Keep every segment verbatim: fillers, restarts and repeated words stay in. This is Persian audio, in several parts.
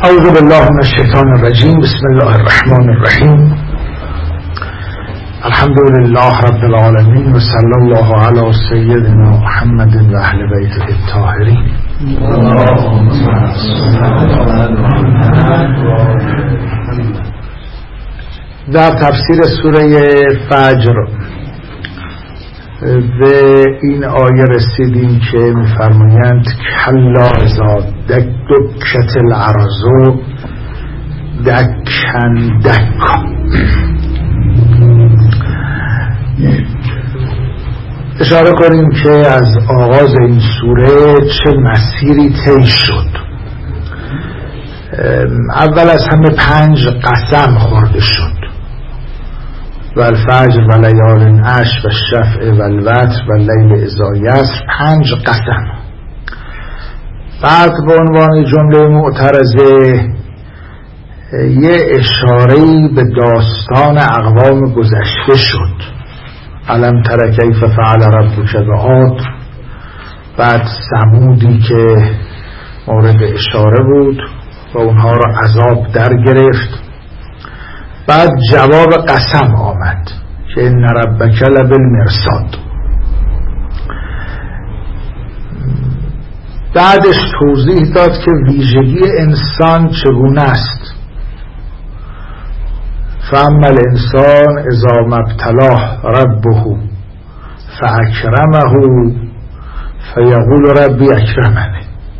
اعوذ بالله من الشیطان الرجیم. بسم الله الرحمن الرحیم. الحمد لله رب العالمین و صلی الله علی سیدنا محمد و اهل بیته الطاهرین. در تفسیر سوره فجر به این آیه رسیدیم که می‌فرمایند کلا اذا دکت الارض دکن دکا. اشاره کنیم که از آغاز این سوره چه مسیری طی شد. اول از همه پنج قسم خورده شد: و الفجر و لیال عشر و الشفع و الوتر و اللیل اذا یسر. پنج قسم. بعد به عنوان جمله معترضه یه اشاره‌ای به داستان اقوام گذشته شد: الم تر کیف فعل ربک بعاد. بعد ثمودی که مورد اشاره بود و اونها را عذاب در گرفت. بعد جواب قسم آمد که ان ربک لبالمرصاد. بعدش توضیح داد که ویژگی انسان چگونه است: فاما الانسان اذا ما ابتلاه ربه فاکرمه فیقول ربی اکرمنی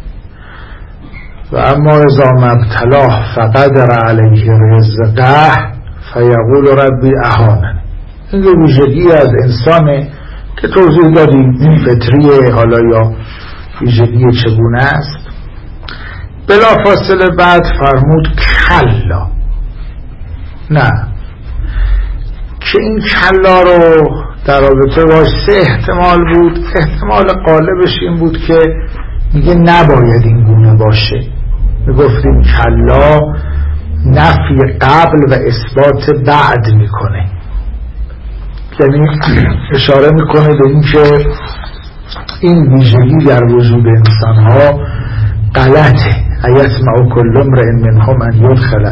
و اما اذا ما ابتلاه فقدر علیه رزقه فیقول ربی اهاننی. این ویژگی از انسانه که توضیح دادیم این فطریه، حالا یا ویژگی چگونه است. بلا فاصله بعد فرمود کلا. نه، که این کلا رو در رابطه با سه احتمال بود. احتمال غالبش این بود که میگه نباید این گونه باشه. میگفتیم کلا نفی قبل و اثبات بعد میکنه، یعنی اشاره میکنه به این که این ویژگی در وجود انسان ها غلطه. ایطمع کل امرئ منهم ان یدخل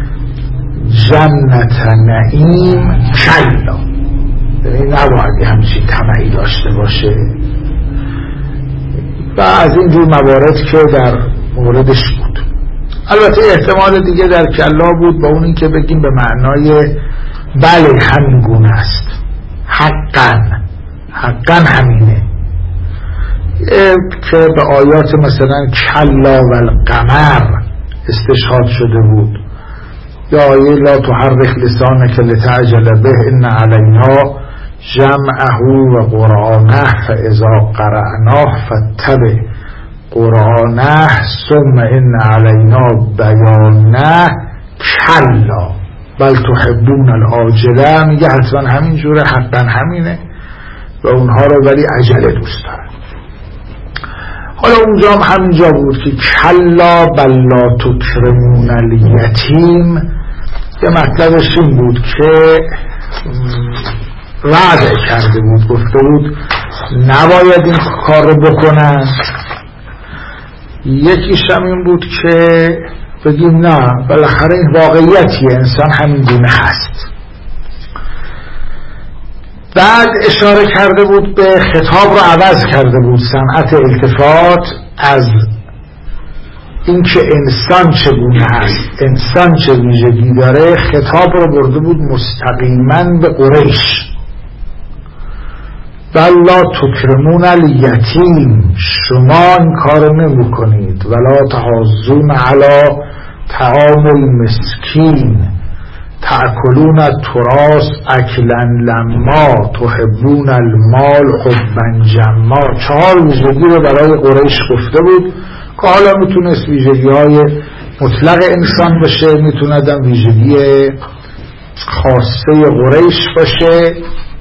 جنت نعیم کلا، یعنی نباید همچین طمعی داشته باشه. و از این جور موارد که در موردش بود. البته احتمال دیگه در کلا بود با اون این که بگیم به معنای بله همین گونه است، حقا حقا همینه، که به آیات مثلا کلا و القمر استشهاد شده بود، یا آیه لا تحرک لسانک لتعجل به ان علینا جمعه و قرآنه فاذا قرأناه فاتبع قرآنه ثم ان علینا بیانه کلا بل تحبون العاجله. میگه حتما همین جوره، حقا همینه و اونها رو ولی عجله دوست داره. حالا اونجا هم همینجا بود که کلا بل لا تکرمون الیتیم. یه مطلبش این بود که وعده کرده بود، گفته بود نباید این کار رو بکنن. یکیش هم این بود که بگیم نه، بالاخره این واقعیتیه، انسان همین گونه هست. بعد اشاره کرده بود به خطاب رو عوض کرده بود، صنعت التفات از این که انسان چگونه هست، انسان چه ویژگی داره، خطاب رو برده بود مستقیما به قریش. بل لا تکرمون الیتیم، شما این کار نمی کنید. ولا تحاضون علی طعام المسکین تأکلون التراث اکلا لما تحبون المال حبا جما. چهار ویژگی رو برای قریش گفته بود که حالا میتونست ویژگی های مطلق انسان باشه، میتوندم ویژگی خاصه قریش باشه.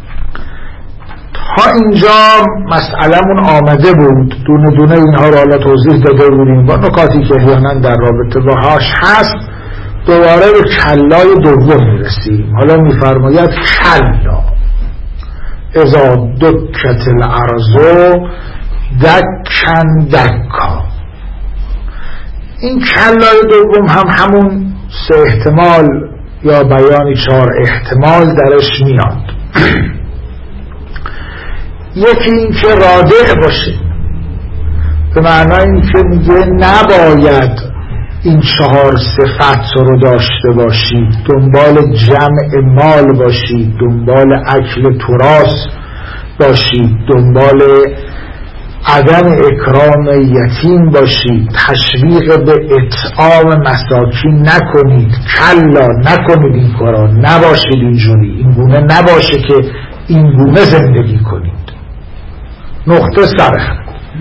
تا اینجا مسئله‌مون آمده بود، دونه دونه اینها رو حالا توضیح داده بودیم با نکاتی که احیانا در رابطه باهاش هست. دوباره به کلای دوم میرسیم. حالا میفرماید کلا اذا دکت الارض دکن دکا. این کلای دوم هم همون سه احتمال یا بیانی چهار احتمال درش میاد. یکی این که رادع باشه، به معنای این که میگه نباید این چهار صفت رو داشته باشید، دنبال جمع مال باشید، دنبال اکل تراث باشید، دنبال عدم اکرام یتیم باشید، تشویق به اطعام مساکین نکنید، کلا نکنید این کارا، نباشید اینجوری، این گونه نباشه که این گونه زندگی کنید. نقطه سرخ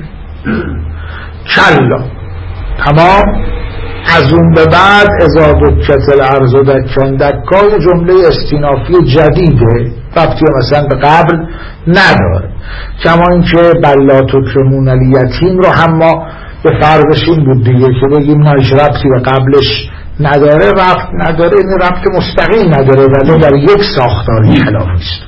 کلا تمام. از اون به بعد اذا دکت الارض دکا دکا جمله استینافی جدیده، ربطی مثلا به قبل نداره. کما این که بلا تکرمون الیتیم رو هم ما به فرضش این بود دیگه که بگیم نایش ربطی به قبلش نداره، ربط نداره، این ربط مستقیم نداره ولی در یک ساختاری خلافیست.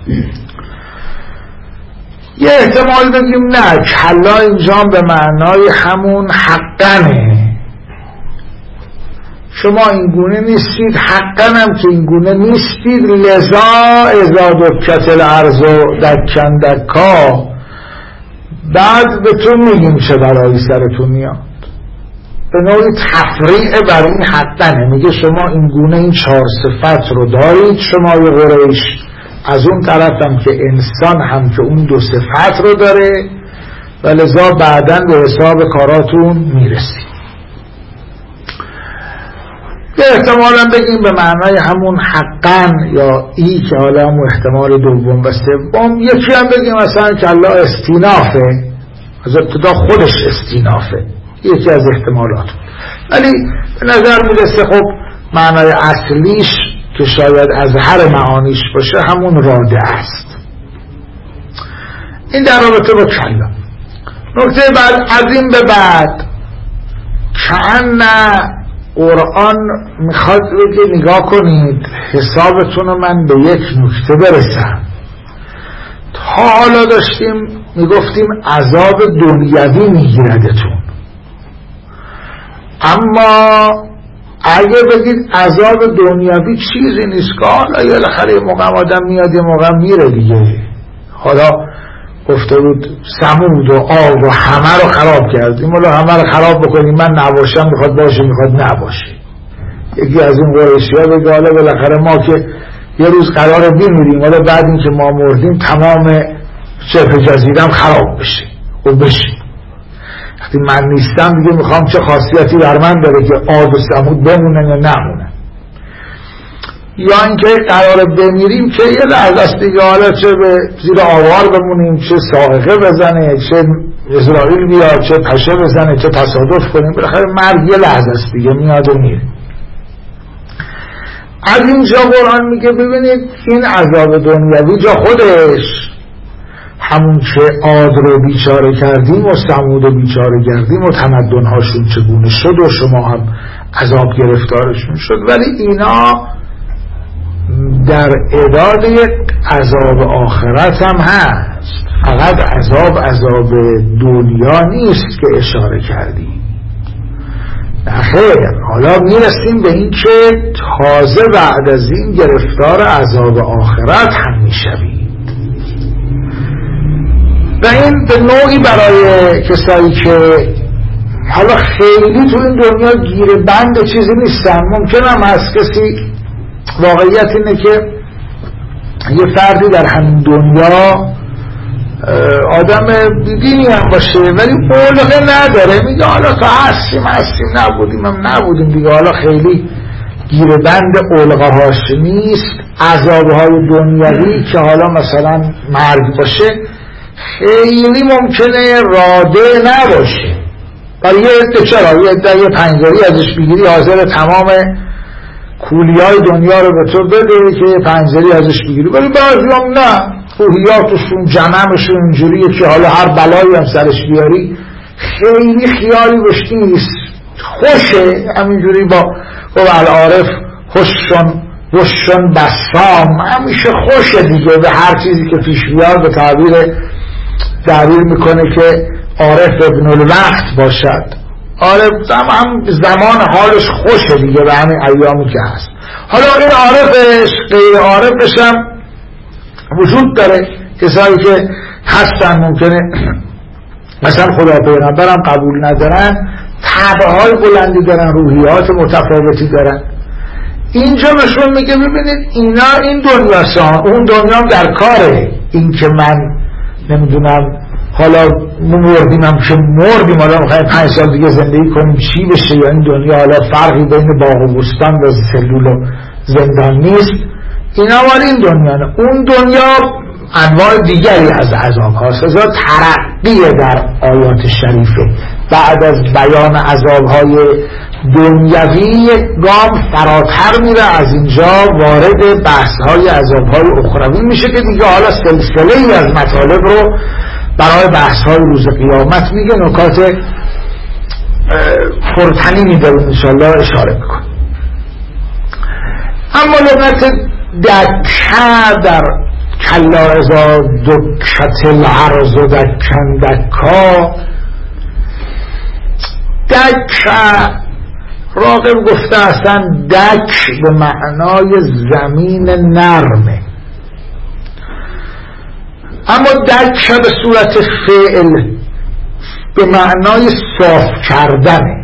یه احتمال بگیم نه، کلا اینجا به معنای همون حقنه، شما این گونه نیستید، حقا هم که این گونه نیستید، لذا اذا دکت الارض دکا دکا. بعد به تو میگیم چه برای سرتون میاد، به نوعی تفریع بر این حقنه، میگه شما این گونه این چهار صفت رو دارید شما یه قریش، از اون طرف هم که انسان هم که اون دو صفت رو داره و لذا بعداً به حساب کاراتون میرسید. یه احتمال هم بگیم به معنای همون حقاً یا ای که حالا همون احتمال دوم و سوم. یکی هم بگیم مثلا که الله استینافه، از ابتدا خودش استینافه، یکی از احتمالات. ولی به نظر میرسه خب معنای اصلیش که شاید از هر معانیش باشه همون راده است. این در رابطه با کلا. نکته بعد از این به بعد کأن قرآن میخواد بگه نگاه کنید حسابتون رو من به یک نکته برسم. تا حالا داشتیم میگفتیم عذاب دنیوی میگیردتون، اما اگه بگید عذاب دنیوی چیزی نیست که حالا یه لخره موقع آدم میاد یه موقع میره دیگه. حالا گفته بود سمود و آب و همه رو خراب کردیم، حالا همه رو خراب بکنیم، من نباشم میخواد باشه میخواد نباشه. یکی از این قریشی ها بگه حالا بالاخره ما که یه روز قراره بمیریم، حالا بعد این که ما مردیم تمام شبه جزیره هم خراب بشه و بشه. وقتی من نیستم دیگه میخوام چه خاصیتی بر من داره که آب و سمود بمونن یا نمونن. یا اینکه قراره بمیریم که یه لحظه است دیگه، حالا چه به زیر آوار بمونیم، چه صاعقه بزنه، چه اسرائیل بیاد، چه پشه بزنه، چه تصادف کنیم، بالاخره مرگ یه لحظه است دیگه، میاد و میره. از اینجا قرآن میگه ببینید این عذاب دنیوی جا خودش همون که عاد رو بیچاره کردیم و ثمود رو بیچاره کردیم و تمدن‌هاشون چگونه شد و شما هم عذاب گرفتارشون شد، ولی اینا در اعداد یک عذاب آخرت هم هست. فقط عذاب عذاب دنیا نیست که اشاره کردیم. نخیر، حالا میرسیم به این که تازه بعد از این گرفتار عذاب آخرت هم میشوید و این به نوعی برای کسایی که حالا خیلی تو این دنیا گیره بند چیزی نیستن. ممکن هم هست کسی واقعیت اینه که یه فردی در همین دنیا آدم بیدینی هم باشه ولی اولغه نداره، میگه حالا تا هستیم هستیم نبودیم هم نبودیم دیگه، حالا خیلی گیره بند اولغه هاش نیست. عذابهای دنیوی که حالا مثلا مرگ باشه خیلی ممکنه راده نباشه. برای یه عده چرا؟ یه عده یه پنجاری ازش بگیری حاضر تمام کولیای دنیا رو به تو بده که پنجری ازش بگیری، ولی بعضی هم نه، روحیاتشون جمعشون اینجوریه که حالا هر بلایی هم سرش بیاری خیلی خیالی بشتی نیست، خوشه همینجوری با با العارف خوششون خوششون بسام، همیشه خوشه دیگه به هر چیزی که پیش بیاد. به تعبیر تعبیر میکنه که عارف ابن الوقت باشد، آره هم زمان حالش خوشه دیگه به همین ایامی که هست. حالا این عارفش غیر عارفش هم وجود داره، کسایی که هستن ممکنه مثلا خدا پیغمبرم قبول ندارن، طبعهای بلندی دارن، روحیات متفاوتی دارن. اینجا نشون میگه ببینید اینا این دنیاسان، اون دنیا هم در کاره. این که من نمیدونم حالا مردیم هم که مردیم، حالا میخوایم پنج سال دیگه زندگی کنیم چی بشه، یا این دنیا حالا فرقی بین باغ و بستان و سلول و زندان نیست. اینا مال این دنیا نه. اون دنیا انواع دیگری از عذاب هاست. ازا ترقیه در آیات شریفه. بعد از بیان عذاب های دنیوی گام فراتر میره، از اینجا وارد بحث های عذاب های اخروی میشه که دیگه حالا سلسله ای از مطالب رو برای بحث های روز قیامت میگه. نکات پرتنی میده انشاءالله اشاره میکنه. اما لغت دکه در کلا ازا دکت الارض دکن دکا، دک راغب گفته اصلا دک به معنای زمین نرمه، اما دک به صورت فعل به معنای صاف کردنه،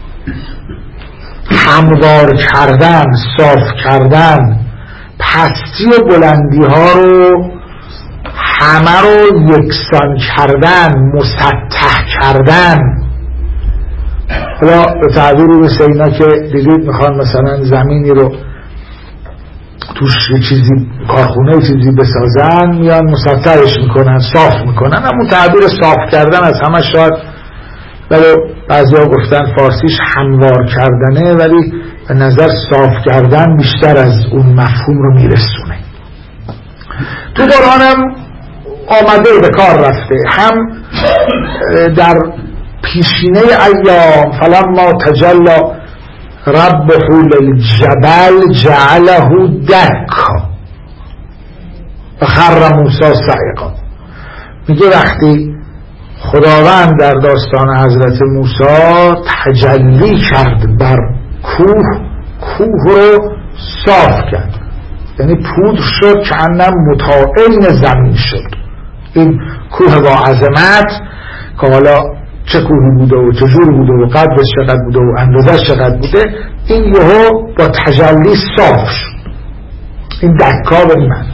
هموار کردن، صاف کردن، پستی و بلندی ها رو همه رو یکسان کردن، مسطح کردن. حالا به تعبیر مثل اینا که دیدید میخوان مثلا زمینی رو توش چیزی کارخونه چیزی بسازن، میان مسطحش میکنن، صاف میکنن. اما تعبیر صاف کردن از همه شاید، ولی بعضی ها گفتن فارسیش هموار کردنه، ولی به نظر صاف کردن بیشتر از اون مفهوم رو میرسونه. تو قرآن هم آمده به کار رفته، هم در پیشینه ایام فلما تجلی ربه للجبل جعله دکا و خر موسی صعقا. میگه وقتی خداوند در داستان حضرت موسی تجلی کرد بر کوه، کوه رو صاف کرد، یعنی پودر شد که انم متائن زمین شد. این کوه با عظمت که حالا چه کوهی بوده و چه جور بوده و قدرش چقدر بوده و اندازش چقدر بوده، این یهو با تجلی صاف شد. این دکا به من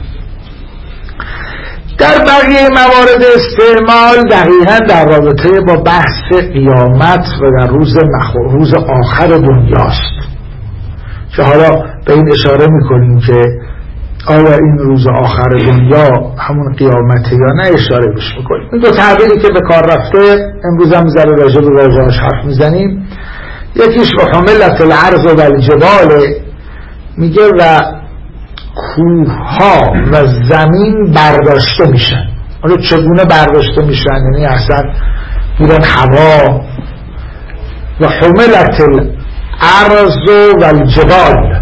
در بقیه موارد استعمال دقیقا در رابطه با بحث قیامت و در روز, روز آخر دنیاست که حالا به این اشاره میکنیم که آیا این روز آخر دنیا همون قیامته یا نه اشاره بش میکنیم. این دو تعبیری که به کار رفته امروز هم ذره راجع به واژه‌اش حرف میزنیم. یکیش و حملت الارض و الجبال، میگه و کوه‌ها و زمین برداشته میشن. حالا چگونه برداشته میشن؟ یعنی اصلا میرن هوا. و حملت الارض و الجبال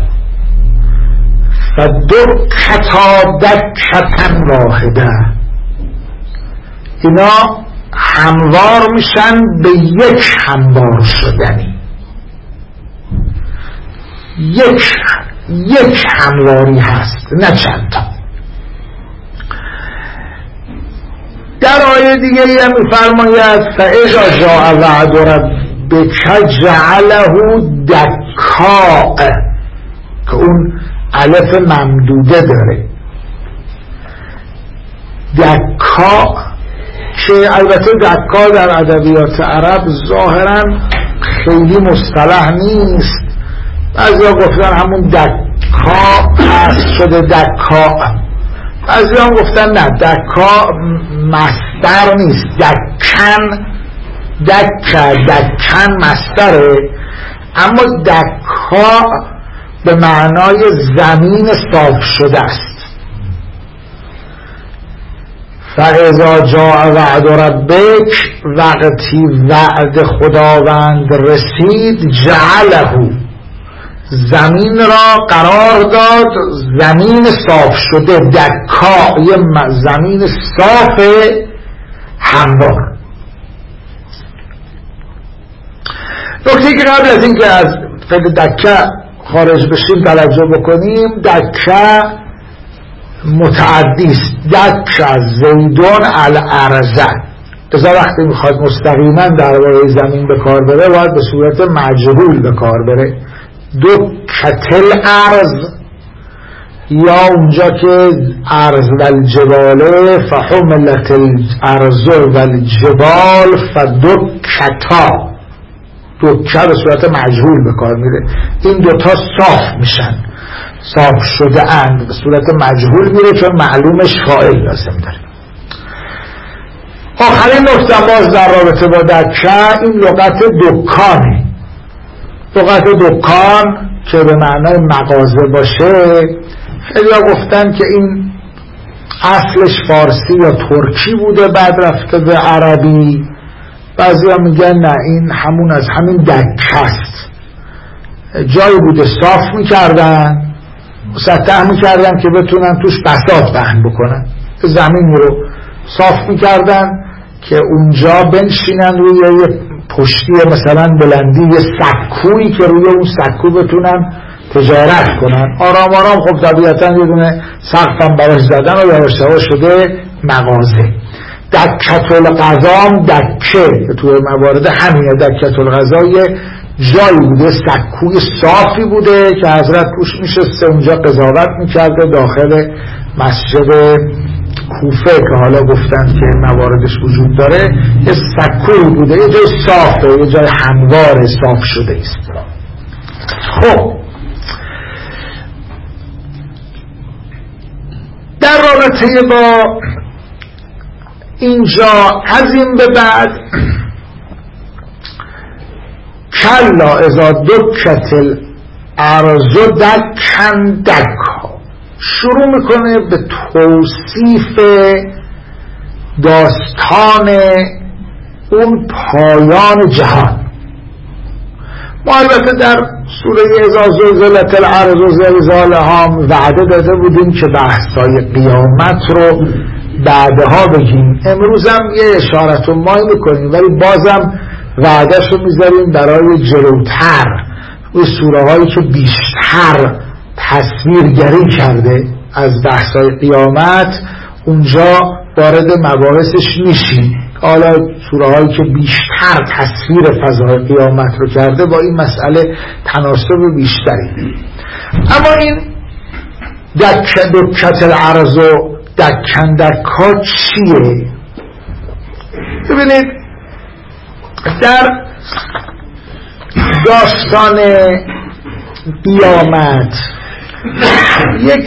فدکتا دکتا واحده، اینا هموار میشن به یک هموار شدنی، یک یک همواری هست نه چند تا. در آیه دیگه هم میفرماید فاذا جاء وعد ربک جعله دکاء، که اون الف ممدوده داره. دکا که البته دکا در ادبیات عرب ظاهرا خیلی مصطلح نیست، بعضی گفتن همون دکا هست شده دکا، بعضی هم گفتن نه دکا مصدر نیست، دکن دکا دکن مصدره، اما دکا به معنای زمین صاف شده است. فاذا جاء وعد ربک، وقتی وعد خداوند رسید، جعله، زمین را قرار داد زمین صاف شده، دکا، یه زمین صاف هموار. نکته که قبل از این که از قید دکه خارج بشیم توجه بکنیم، دکه متعدی است. دکه زیدون الارض، لذا وقتی میخواد مستقیما درباره زمین به کار بره باید به صورت مجهول به کار بره. دکتل ارض، یا اونجا که ارض و الجباله فحملت الارض و الجبال فدکتا، دکه به صورت مجهول به کار میره. این دوتا صاف میشن، صاف شده اند، به صورت مجهول میره چون معلومش فاعل لازم داره. آخرین نکته باز در رابطه با دکه این لغت دکانه. لغت دکان که به معنای مغازه باشه، خیلی ها گفتن که این اصلش فارسی یا ترکی بوده بعد رفته به عربی. بعضی ها میگن نه، این همون از همین دکه است، جایی بوده صاف میکردن، مسطح میکردن که بتونن توش بساط پهن بکنن، زمین رو صاف میکردن که اونجا بنشینن روی یه پشتی مثلا بلندی، یه سکویی که روی اون سکو بتونن تجارت کنن. آرام آرام خب طبیعتا یه دونه سقف هم براش زدن و یواش یواش شده مغازه. دکت الغذا، دکه که توی موارد همینه، دکت الغذا یه جایی بوده، سکوی صافی بوده که حضرت توش میشسته، اونجا قضاوت میکرده. داخل مسجد کوفه که حالا گفتن که مواردش وجود داره، یه سکوی بوده، یه جای صافه، یه جای هموار صاف شده است. خب در رابطه با اینجا از این به بعد کلا اذا دکت الارض دکن دکا شروع میکنه به توصیف داستان اون پایان جهان. ما البته در سوره اذا زلزلت الارض زلزالها وعده داده بودیم که بحثای قیامت رو بعدها بگیم. امروز هم یه اشارت رو مای میکنیم ولی بازم وعدش رو میذاریم برای جلوتر، و سوره هایی که بیشتر تصویرگری کرده از بحثای قیامت اونجا وارد مباحثش میشیم. حالا سوره هایی که بیشتر تصویر فضای قیامت رو کرده با این مسئله تناسب بیشتری. اما این دکه دکت الارض و دکن دکا چیه؟ ببینید در داستان قیامت یک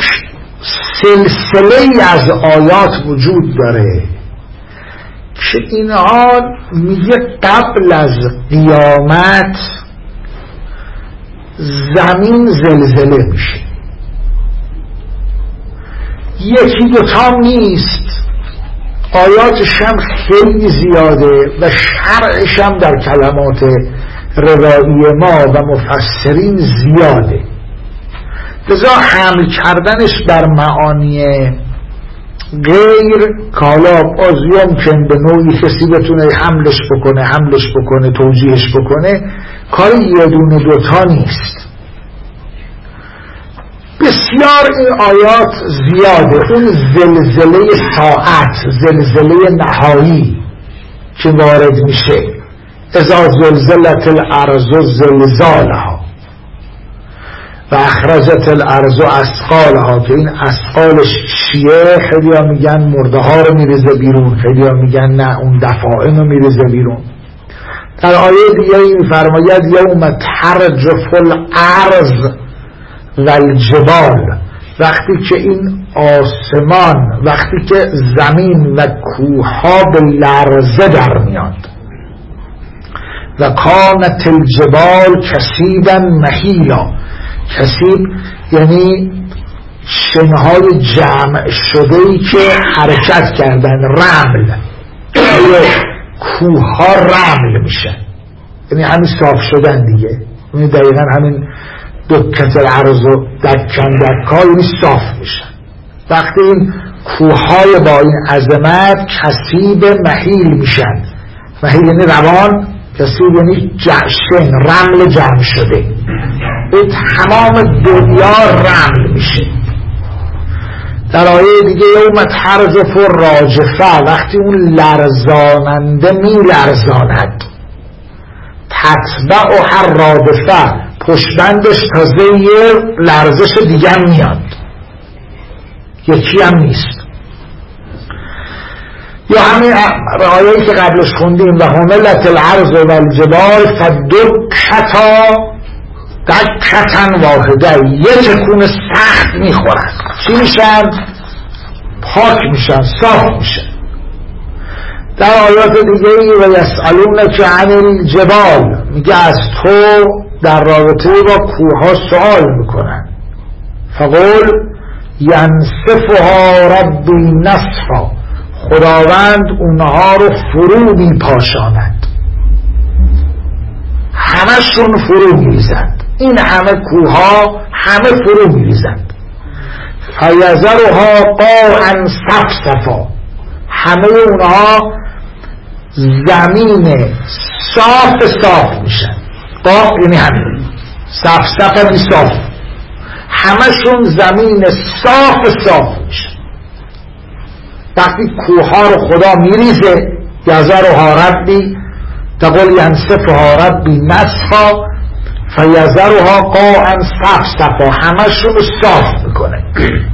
سلسله از آیات وجود داره که اینها میگه قبل از قیامت زمین زلزله میشه. یکی دوتا نیست، آیاتش هم خیلی زیاده و شرعش هم در کلمات روایی ما و مفسرین زیاده، لذا حمل کردنش بر معانی غیر کالا باز یمکن به نوعی کسی بتونه حملش بکنه حملش بکنه توجیهش بکنه، کاری یه دونه دوتا نیست، بسیار این آیات زیاده. اون زلزله ساعت، زلزله نهایی که وارد میشه، اذا زلزلت الارض زلزالها و اخرجت الارض اثقالها، که این اثقالش چیه؟ خیلی ها میگن مرده ها رو میریزه بیرون، خیلی ها میگن نه اون دفاعن رو میریزه بیرون. در آیه دیگه این فرماید یوم ترجف الارض و الجبال، وقتی که این آسمان، وقتی که زمین و کوها به لرزه در میاد. و کانت الجبال کثیبا مهیلا، کثیب یعنی شنهای جمع شده‌ای که حرکت کردن، رمل، کوها رمل میشه، یعنی همین صاف شدن دیگه، یعنی دقیقا همین دکت الارض و دکن دکا یعنی صاف میشن. وقتی این کوههای با این عظمت کثیب مهیل میشن، مهیل یعنی روان کسی یعنی جشن، رمل جمع شده، این تمام دنیا رمل میشه. در آیه دیگه یوم ترجف راجفه، وقتی اون لرزاننده می لرزاند، تتبع هر رادفه، پشتبندش تازه یه لرزش دیگه هم میاد، یکی هم نیست. یا همین آیه‌ای که قبلش خوندیم و حملت الارض و الجبال فدکتا دکتن واحده، یه تکون سخت میخورن، چی میشن؟ پاک میشن، صاف میشن. در آیات دیگه و یسألونک عن الجبال، میگه از تو در رابطه با کوها سوال میکنن. فقل ینسفها ربی نسفا، خداوند اونها رو فرو میپاشاند، همشون فرو میریزند، این همه کوها همه فرو میریزند. فیذرها قاعا صفصفا، همه اونها زمین صاف صاف میشن. قاع یعنی همین، صفصف یعنی صاف، همشون زمین صاف صاف میشن. وقتی کوها رو خدا میریزه، یذرها ربی، تقول ینسفها ربی نسفا فیذرها قاعا صفصفا، همشون رو صاف میکنه.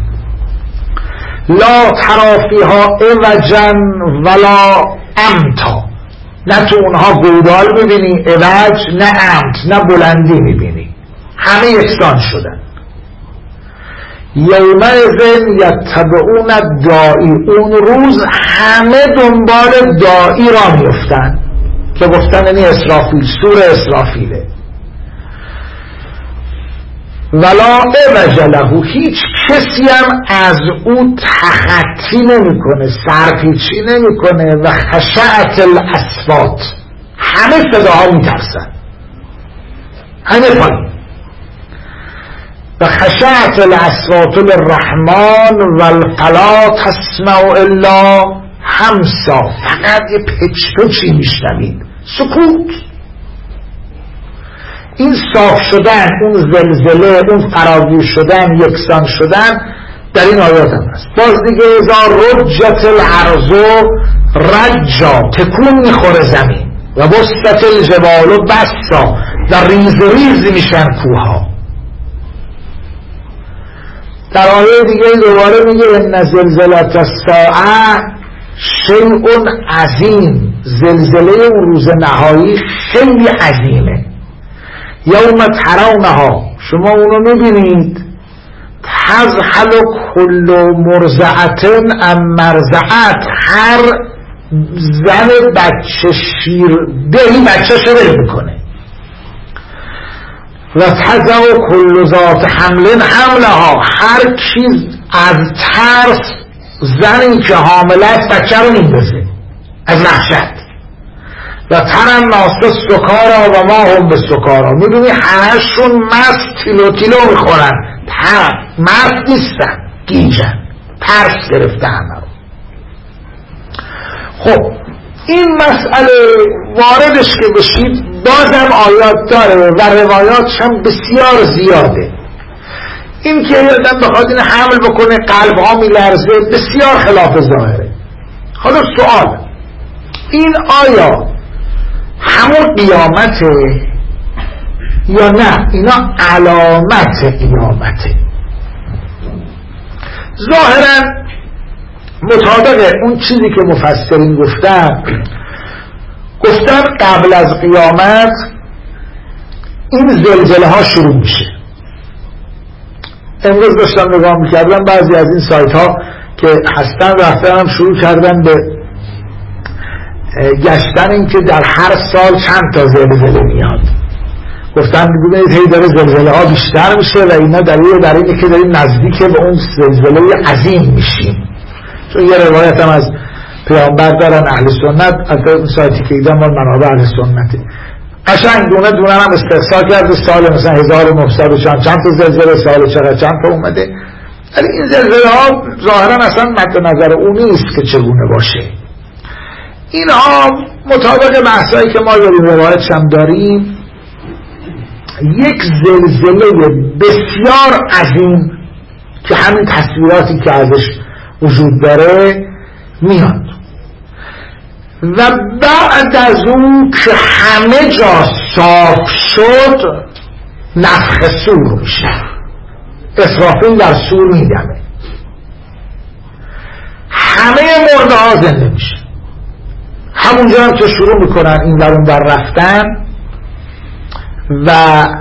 لا تری فیها عوجا ولا امتا، نه تو اونها گودال میبینی عوج، نه امت، نه بلندی میبینی، همه یکسان شدن. یومئذ یتبعون الداعی، اون روز همه دنبال داعی را میفتن که گفتن اینی اسرافیل، سور اسرافیله. ولا عوج له، هیچ کسی هم از او تخطی نمی کنه، سرپیچی نمی کنه. و خشعت الاصوات، همه صداها می ترسن، همه پایین. و خشعت الاصوات للرحمن والفلا تسمع الا همسا، فقط یه پچ پچی میشنوید، سکوت. این صاف شدن، اون زلزله، اون فراگیر شدن، یکسان شدن در این آیات هم هست. باز دیگه اذا رجت الارض رجا، تکون میخوره زمین. و بسط الجبال بسا، در ریز ریز میشن کوها. در آیه دیگه دوباره میگه ان زلزلة الساعه شیء عظیم، زلزله اون روز نهایی خیلی عظیمه. یوم ترونها، شما اونو میبینید، تذهل کل مرضعة ام مرضعت، هر زن بچه شیر دهی بچه شده میکنه. و تضع کل ذات حمل حملها، هر چیز از ترس زنی که حامله است بچه رو میندازه از وحشت. و ترن ناس سکارا و ما هم به سکارا، میبینی همهشون مست تیلو تیلو میخورن، مست نیستن، گیجن، ترس گرفته همه رو. خب این مسئله واردش که بشید بازم آیات داره و روایاتش هم بسیار زیاده. این که یادم بخواد این حمل بکنه قلب ها میلرزه بسیار خلاف ظاهره. حالا سوال، این آیا همون قیامته یا نه اینا علامت قیامته؟ ظاهرا مطابق اون چیزی که مفسرین گفتن گفتن قبل از قیامت این زلزله ها شروع میشه. امروز داشتم نگاه میکردم بعضی از این سایت ها که هستن رفتن هم شروع کردن به گشتن این که در هر سال چند تا زلزله میاد. گفتن ببینید هی داره زلزله ها بیشتر میشه و اینا دلیل در اینه که داریم نزدیک به اون زلزله عظیم میشیم. چون یه روایت هم از پیامبر دارن اهل سنت، از اون سایتی که ایدان مال منابع اهل سنته، قشنگ دونه دونه هم استقصا کرده سال مثلا هزار و نهصد چند چند تا زلزله سال چقدر چند تا اومده. ولی این زلزله ها ظاهرا اصلا مد نظر اون نیست که چگونه باشه. اینها مطابق بحثایی که ما داریم روایتش هم داریم یک زلزله بسیار عظیم که همین تصویراتی که ازش وجود داره میاد و بعد از اون که همه جا صاف شد نفخ صور میشه. اسرافیل در صور میدمه، همه مرده ها زنده میشه. همونجا هم که شروع میکنن این ور اون ور رفتن و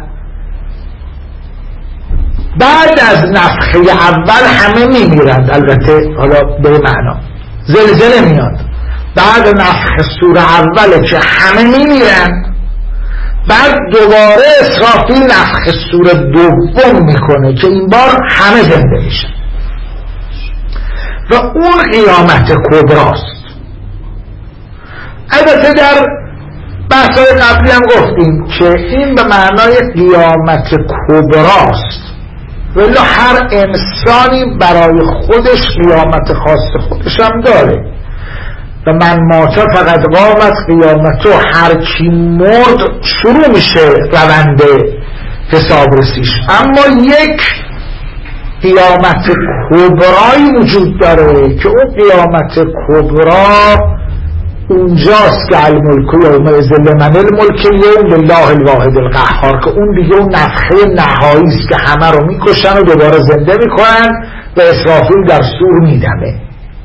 بعد از نفخه اول همه میمیرند. البته حالا به معنا زلزله میاد بعد نفخه صور اوله که همه میمیرند، بعد دوباره اسرافیل نفخه صور دوم میکنه که این بار همه زنده میشن و اون قیامت کبراست. البته در بحث‌های قبلی هم گفتیم که این به معنای قیامت کبراست، ولی هر انسانی برای خودش قیامت خاص خودش هم داره و من ماتا فقط قامت قیامتو، هر کی مرد شروع میشه روند حساب رسیش. اما یک قیامت کبرایی وجود داره که اون قیامت کبرا اونجاست که الملک یومئذ لمن الملک اليوم لله الواحد القهار، که اون دیگه اون نفخه نهایی است که همه رو میکشن و دوباره زنده میکنن و اسرافیل در صور میدمه.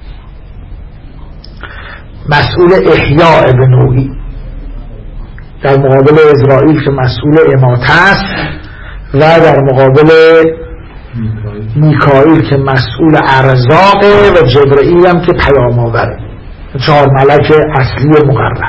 مسئول احیاء به نوعی در مقابل اسرائیل که مسئول اماته است و در مقابل میکائیل که مسئول ارزاقه و جبرئیل هم که پیام آوره، چهار ملک اصلی مقرب.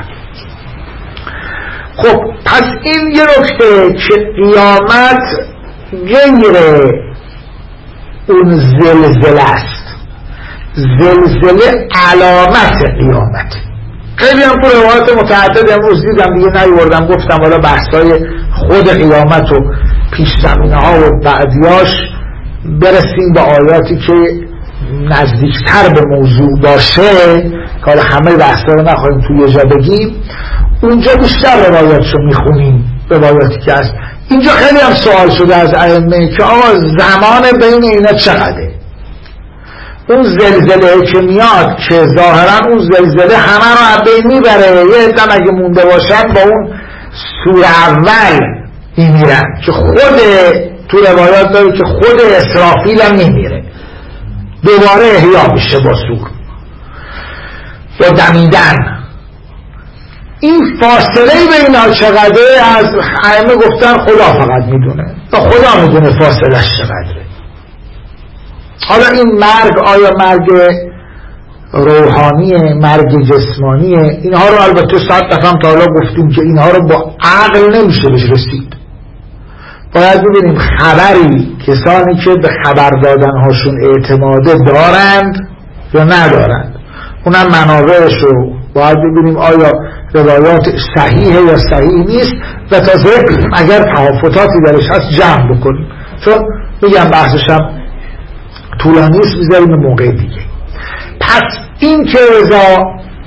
خب پس این یه نکته که قیامت غیر اون زلزله است، زلزله علامت قیامت. خیلی هم تو روایات متعدد امروز دیدم دیگه نیوردم گفتم حالا بحثای خود قیامت و پیش زمینه ها و بعدیاش برسیم به آیاتی که نزدیکتر به موضوع باشه که حالا همه بحثا رو نخواهیم توی یه جا بگیم. اونجا بیشتر روایاتشو میخونیم، روایاتی که هست. اینجا خیلی هم سوال شده از ائمه که آقا زمان بین اینا چقدره؟ اون زلزله که میاد که ظاهرا اون زلزله همه رو از بین میبره، یه عده اگه مونده باشن با اون سور اول میمیرن که خود تو روایات داره که خود اسرافیل هم میمیره، دوباره احیا میشه با سور با دمیدن. این فاصله بین چقدره از ائمه گفتن خدا فقط میدونه و خدا میدونه فاصلش چقدره. حالا این مرگ آیا مرگ روحانیه، مرگ جسمانیه، اینها رو البته صد دفعه تا حالا گفتیم که اینها رو با عقل نمیشه بهش رسید. باید ببینیم خبری کسانی که به خبر دادنهاشون اعتماده دارند یا ندارند، اونم منابعش رو باید ببینیم آیا روایات صحیحه یا صحیح نیست و تازه اگر تفاوتاتی درش هست جمع بکنیم، چون میگم بحثشم طولانی است، میذاریم موقع دیگه. پس این که ازا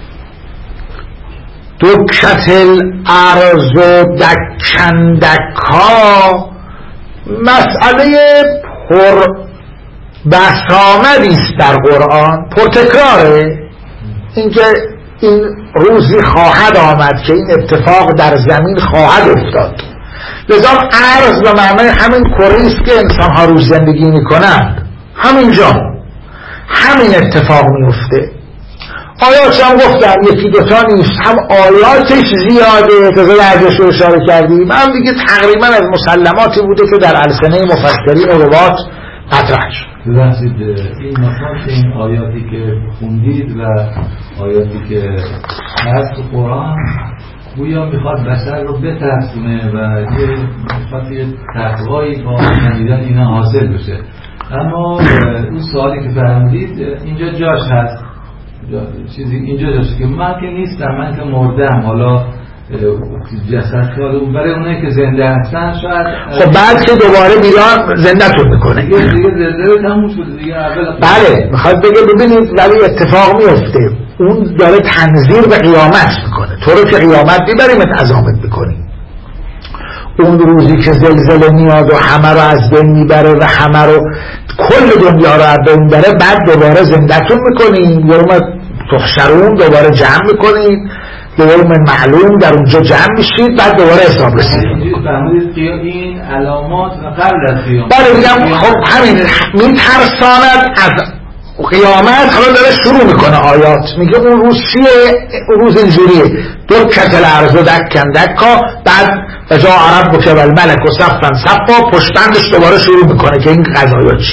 دکت الارض دکن دکا مسئله پر بسامدی است در قرآن، پر تکراره. اینکه این روزی خواهد آمد که این اتفاق در زمین خواهد افتاد. لذا ارض به معنای همین کره است که انسان ها روز زندگی میکنند، همینجا همین اتفاق میفته. آیات هم گفتم یکی دوتا نیست، هم آیاتش زیاده که زیادش رو اشاره کردیم، هم دیگه تقریبا از مسلماتی بوده که در السنه مفسرین و روات مطرح شد. ببخشید این مثلا که این آیاتی که خوندید و آیاتی که هست تو قرآن گویا میخواد بشر رو بترسونه و یه میخواد یه تقوایی با شنیدن اینا حاصل بشه. اما اون سوالی که فرمودید اینجا جاش هست، چیزی اینجا جاشه که من که نیستم، من که مردم، حالا جسد که برای اونایی که زنده هستن شاید خب بعد که دوباره بیان زنده تون میکنه دیگه دیگه زنده تموم شده دیگه. اول بله میخواد بگه ببینید ولی اتفاق میفته اون داره تنظیر به قیامت میکنه، تو رو که قیامت میبریمت عذابت میکنی. اون روزی که زلزله میاد و همه رو از بین میبره و همه رو کل دنیا رو از بین میبره، بعد دوباره زندتون میکنیم، یوم تحشرون دوباره جمع میکنیم، یوم معلوم در اونجا جمع میشید، بعد دوباره حساب رسید. این علامات قبل از قیامت. بله میگم خب همین میترساند از قیامت. حالا داره شروع میکنه آیات، میگه اون روز چیه؟ اون روز اینجوریه: دکت الارض دکن دکا، بعد جا عرب بکه و الملک و صفن صفا، پشتندش دوباره شروع میکنه که این قضایا چی.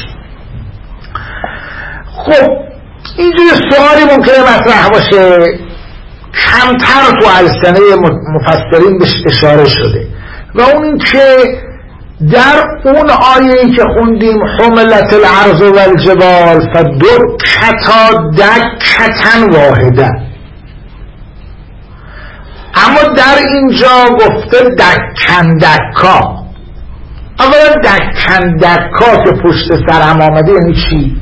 خب اینجوری سوالی ممکنه مطرح باشه، کمتر تو السنه مفسرین بهش اشاره شده، و اون این که در اون آیه‌ای که خوندیم حملت الارض و الجبال فدکتا دکتا واحده، اما در اینجا گفته دکن دکا. اولا دکن دکا که پشت سر هم آمده یعنی چی؟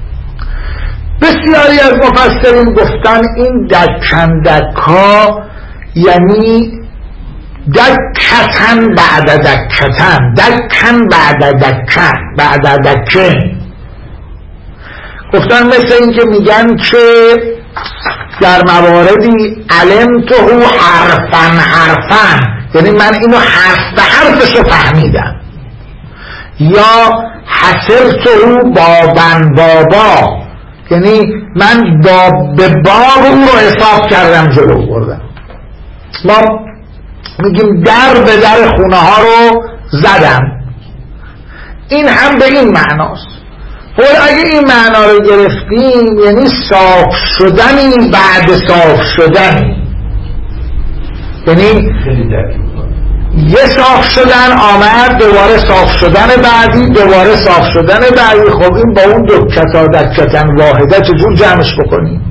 بسیاری از مفسرین گفتن این دکن دکا یعنی دکتن بعد دکتن، دکن بعد دکن بعد دکن. گفتن مثل این که میگن که در مواردی علمته حرفن حرفن، یعنی من اینو حرف به حرفش رو فهمیدم، یا حسرته بابن بابا، یعنی من باب به باب اون رو حساب کردم جلو بردم. ما میگیم در به در خونه ها رو زدم، این هم به این معناست. خب اگه این معنا رو گرفتیم یعنی صاف شدنی بعد صاف شدنی، یعنی یه صاف شدن آمد، دوباره صاف شدن بعدی، دوباره صاف شدن بعدی. خب این با اون دکتا دکتن واحده چجور جمعش بکنیم؟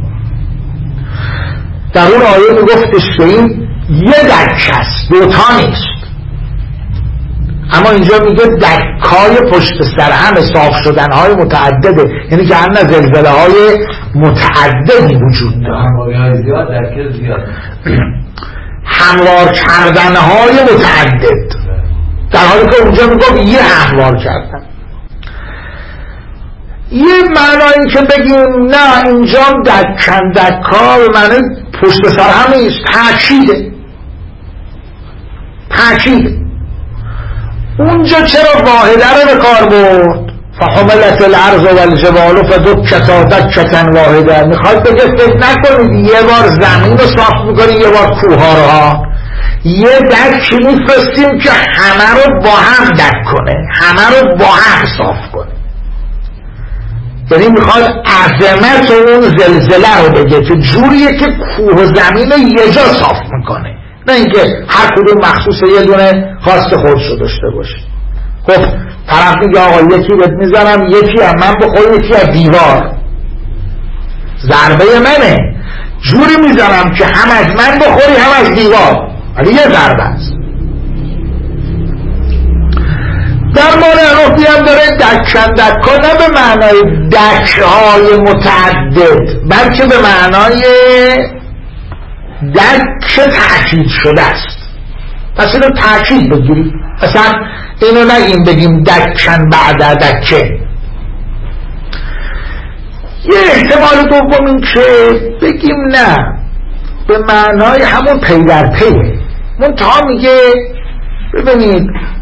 در اون آیه میگفتش که این یه دک هست، دوتا نیست، اما اینجا میگه دکای پشت سر هم صاف شدن های متعدده، یعنی که هم زلزله های متعددی وجود داره، هموار کردن های متعدد، در حالی که اونجا میگه یه هموار کردن. یه معنی این که بگیم نه اینجا دکن دکا به معنی پشت سر هم نیست، تأکیده تأکیده. اونجا چرا واحده رو به کار برد؟ فحملت الارض و الجبال فدکتا دکتا واحده. میخواد بگه فکر نکنید یه بار زمین رو صاف میکنی یه بار کوها رو ها، یه دک میفرستیم که همه رو با هم دک کنه، همه رو با هم صاف کنه. یعنی میخواد عظمت اون زلزله رو بگه که جوریه که کوه و زمین رو یه جا صاف میکنه، نه اینکه هر کدوم مخصوص یه دونه خاص خودش رو داشته باشه. خب طرف میگه آقا یکی بهت میزنم، یکی هم من بخوری، یکی از دیوار، ضربه منه، جوری میزنم که هم از من بخوری هم از دیوار، ولی یه ضربه است. در مورد روحی هم داره دکن دکا، نه به معنای دکهای متعدد، بلکه به معنای دک تأکید شده است. پس اینو تأکید بگیریم، اصلا اینو نگیم بگیم دکن بعد دکه. یه احتمال دوم این که بگیم نه به معنای همون پی در پیه. منتها میگه ببینید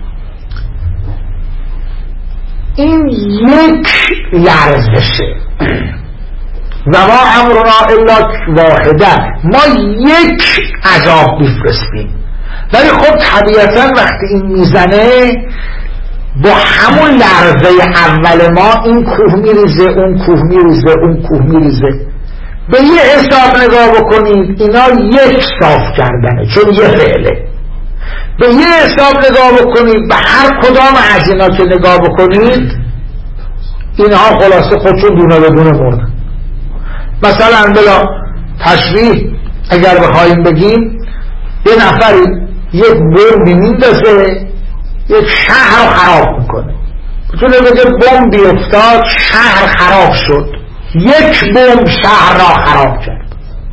این یک لرزشه و ما امرنا الا واحده، ما یک عذاب میفرستیم، ولی خب طبیعتا وقتی این میزنه با همون لرزه اول ما این کوه میریزه، اون کوه میریزه، اون کوه میریزه. به یه حساب نگاه بکنید اینا یک صاف کردنه چون یه فعله. به یه حساب نگاه بکنید به هر کدام از اینا که نگاه بکنید اینها خلاصه خودشون دونه به دونه مردن. مثلا بلا تشبیه اگر بخوایم بگیم یه نفری یک بمبی میندازه یک شهر رو خراب میکنه، بتونه بگه بمبی افتاد شهر خراب شد، یک بمب شهر را خراب کرد.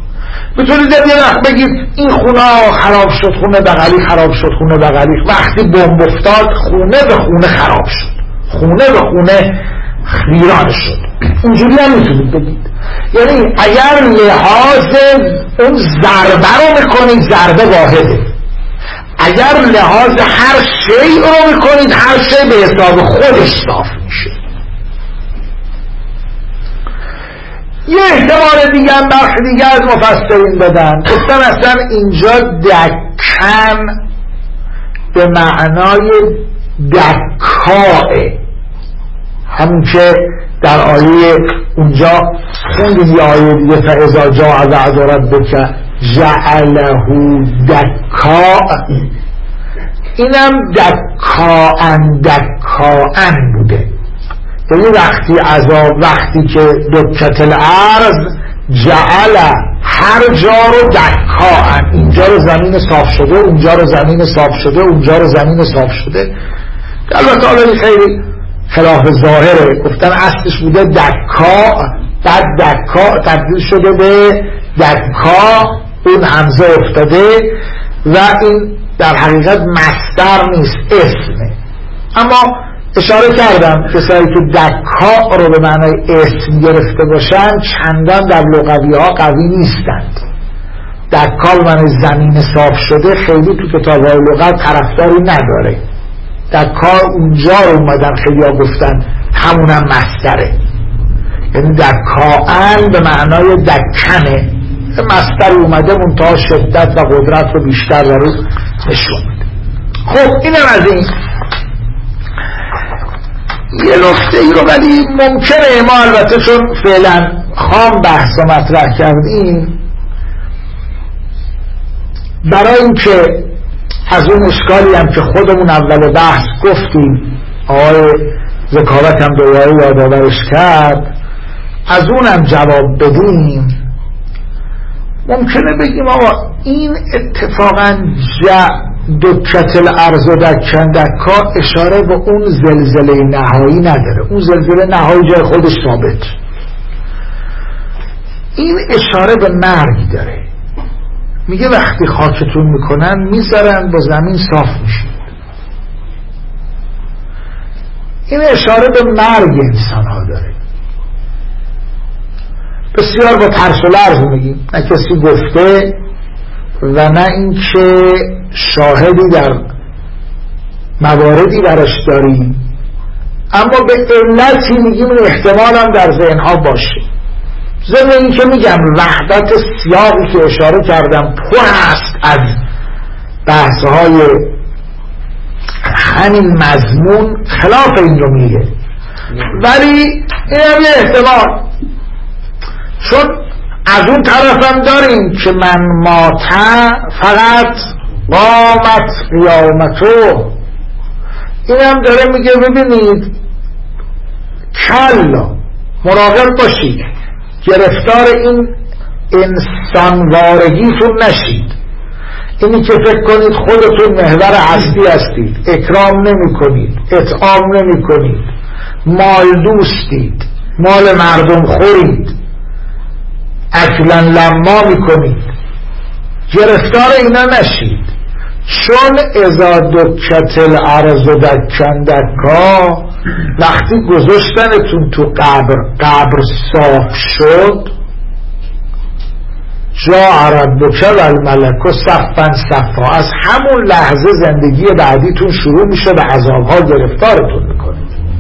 میتونید یه وقت بگید این خونه خراب شد، خونه بغلی خراب شد، خونه بغلی وقتی بمب افتاد خونه به خونه خراب شد، خونه به خونه ویران شد. اینجوری هم میتونید بگید. یعنی اگر لحاظ اون ضربه رو میکنید ضربه واحده، اگر لحاظ هر شیء رو میکنید هر شیء به حساب خودش صاف میشه. یه احتمال دیگه هم برخی دیگه از مفسرین دادن، گفتن اصلا اینجا دکن به معنای دکاه، همون که در آیه اونجا خوندیم یه آیه دیگه فاذا جاء وعد ربک جعله دکا، اینم دکاان دکاان بوده. یعنی وقتی عذاب، وقتی که دکت الارض جعل هر جا رو دکاان، اینجا رو زمین صاف شده، اونجا رو زمین صاف شده، اونجا رو زمین صاف شده. البته حالا خیلی خلاف ظاهره، گفتن اصلش بوده دکا، بعد دکا تبدیل شده به دکا، اون همزه افتاده و این در حقیقت مصدر نیست، اسمه. اما اشاره کردم کسایی که دکا رو به معنای اسم گرفته باشن چندان در لغوی ها قوی نیستند. دکا به معنای زمین صاف شده خیلی تو کتاب های لغت طرفداری نداره. دکا اونجا رو اومدن خیلی ها گفتن همونم مصدره، یعنی دکاان به معنای دکنه، مصدر اومده منتها شدت و قدرت رو بیشتر رو نشون میده. خب اینم از این. یه نکته ای رو ولی ممکنه ما البته چون فعلا خام بحث رو مطرح کردیم، برای اینکه از اون اشکالی هم که خودمون اول بحث گفتیم آقای ذکاوت هم دوباره یادآورش کرد، از اونم جواب بدیم، ممکنه بگیم آقا این اتفاقا دکت الارض و دکن دکا اشاره به اون زلزله نهایی نداره، اون زلزله نهایی جای خودش ثابت، این اشاره به مرگ داره. میگه وقتی خاکتون میکنن میذارن با زمین صاف میشید، این اشاره به مرگ انسان ها داره. بسیار با ترس و لرز میگیم، نه کسی گفته و نه اینکه شاهدی در مواردی براش داریم، اما به علتی میگیم این احتمال هم در ذهنها باشه. ضمن این که میگم وحدت سیاقی که اشاره کردم پر است از بحثهای همین مضمون خلاف این رو میگه، ولی این هم یه احتمال، چون از اون طرفم داریم که من ماته فقط قامت قیامتو، این هم داره میگه ببینید کلا مراقب باشید گرفتار این انسانوارگیتون نشید، اینی که فکر کنید خودتون محور اصلی هستید، اکرام نمی کنید، اطعام نمی کنید، مال دوستید، مال مردم خورید، اکلا لما می کنید، گرفتار اینا نشید. چون اذا دکت الارض دکن دکا، وقتی گذاشتنتون تو قبر، قبر صاف شد، جاء ربک و الملک صفا صفا، از همون لحظه زندگی بعدیتون شروع میشه و عذابها گرفتارتون میکنه.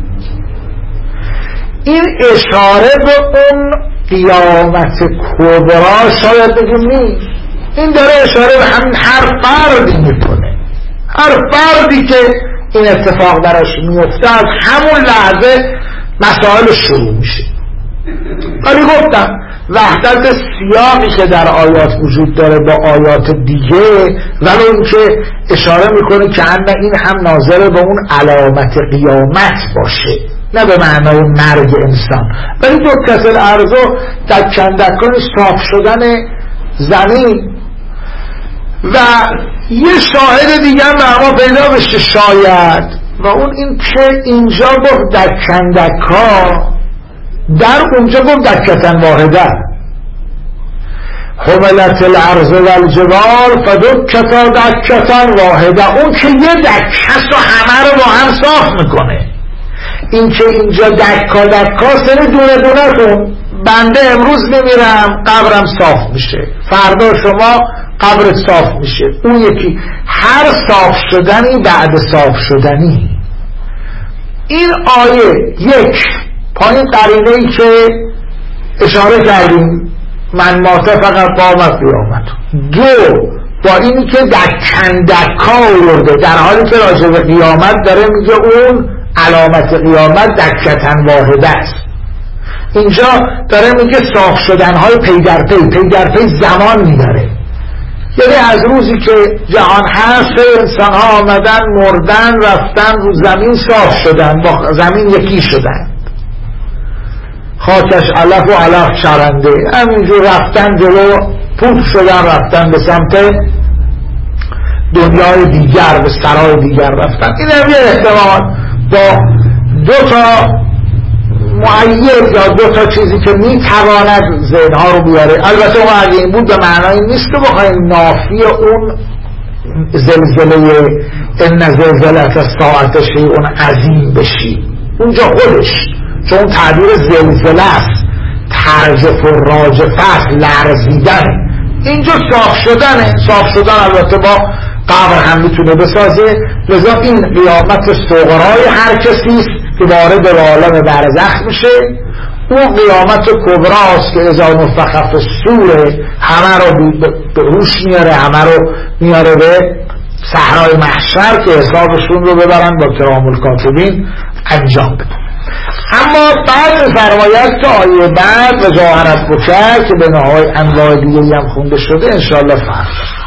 این اشاره به اون قیامت کبرا شاید بگیم نیست، این داره اشاره به همین هر فردی میکنه، هر فردی که این اتفاق براش میفته از همون لحظه مسائل شروع میشه. ولی گفتم وحدت سیاقی که در آیات وجود داره با آیات دیگه، ولی اون که اشاره میکنه که ان این هم ناظر به اون علامت قیامت باشه، نه به معنای مرگ انسان. ولی دکت الارض و دکن دکن صاف شدن زمین و یه شاهد دیگه هم معما پیدا بشه شاید، و اون این که اینجا گفت دکن دکا، در اونجا گفت دکتن واحده. حملت الارض و الجبال فدکتا دکتا واحده. اون که یه دکست و همه رو با هم صاف میکنه. این که اینجا دکا دکا سری دونه دونه کن. بنده امروز میمیرم قبرم صاف میشه، فردا شما قبرت صاف میشه. اون یکی هر صاف شدنی بعد صاف شدنی. این آیه یک پایین قرینه ای که اشاره کردیم من ماته فقط قامت قیامت. دو با اینی که دکن دکا آورده در حالی که راجع به قیامت داره میگه اون علامت قیامت دکتن واحده است. اینجا داره میگه صاف شدنهای پی در پی پی در پی زمان میداره. یعنی از روزی که جهان هست انسان ها آمدن مردن رفتن رو زمین صاف شدن، با زمین یکی شدن، خاکش علف و علف چرنده، همینجور رفتن جلو پوپ شدن، رفتن به سمت دنیای دیگر، به سرای دیگر رفتن. این هم یه احتمال با دو تا معید یا دو تا چیزی که میتواند ذهنها رو بیاره. البته اون اگه این بود به معنای نیست که بخوایم نافی اون زلزله ان زلزلة الساعة شیء عظیم بشی، اونجا خودش چون تعبیر زلزله است، ترجف و راجفه است، لرزیدن. اینجا صاف شدنه. صاف شدن البته با قبر هم میتونه بسازه. لذا این قیامت صغرای هر کسی است که وارد عالم برزخ میشه. اون قیامت کبراست که اذا نفخ فی الصور همه رو به هوش میاره، همه رو میاره به صحرای محشر که حسابشون رو ببرن با کرام الکاتبین انجام بدن. اما بعد فرماید که آیه بعد و جاهرت بکر که به نهای انواع دیگه هم خونده شده انشاءالله فرق